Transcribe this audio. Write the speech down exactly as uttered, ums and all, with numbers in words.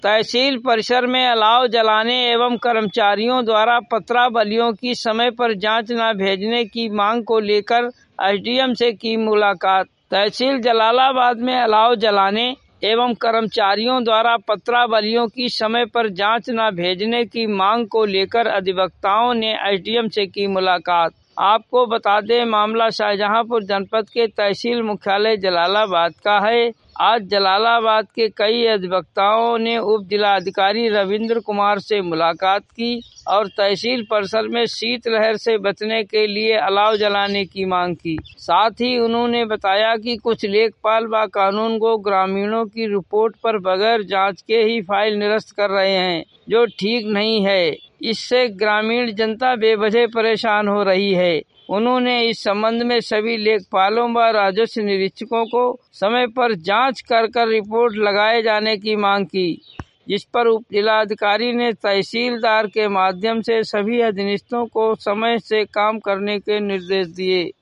तहसील परिसर में अलाव जलाने एवं कर्मचारियों द्वारा पत्रावलियों की समय पर जांच न भेजने की मांग को लेकर एसडीएम से की मुलाकात। तहसील जलालाबाद में अलाव जलाने एवं कर्मचारियों द्वारा पत्रावलियों की समय पर जांच न भेजने की मांग को लेकर अधिवक्ताओं ने एसडीएम से की मुलाकात। आपको बता दें, मामला शाहजहांपुर जनपद के तहसील मुख्यालय जलालाबाद का है। आज जलालाबाद के कई अधिवक्ताओं ने उप जिलाधिकारी रविंद्र कुमार से मुलाकात की और तहसील परिसर में शीतलहर से बचने के लिए अलाव जलाने की मांग की। साथ ही उन्होंने बताया कि कुछ लेखपाल व कानूनगो ग्रामीणों की रिपोर्ट पर बगैर जांच के ही फाइल निरस्त कर रहे हैं, जो ठीक नहीं है। इससे ग्रामीण जनता बेवजह परेशान हो रही है। उन्होंने इस संबंध में सभी लेखपालों व राजस्व निरीक्षकों को समय पर जांच कर कर रिपोर्ट लगाए जाने की मांग की, जिस पर उप जिलाधिकारी ने तहसीलदार के माध्यम से सभी अधीनस्थों को समय से काम करने के निर्देश दिए।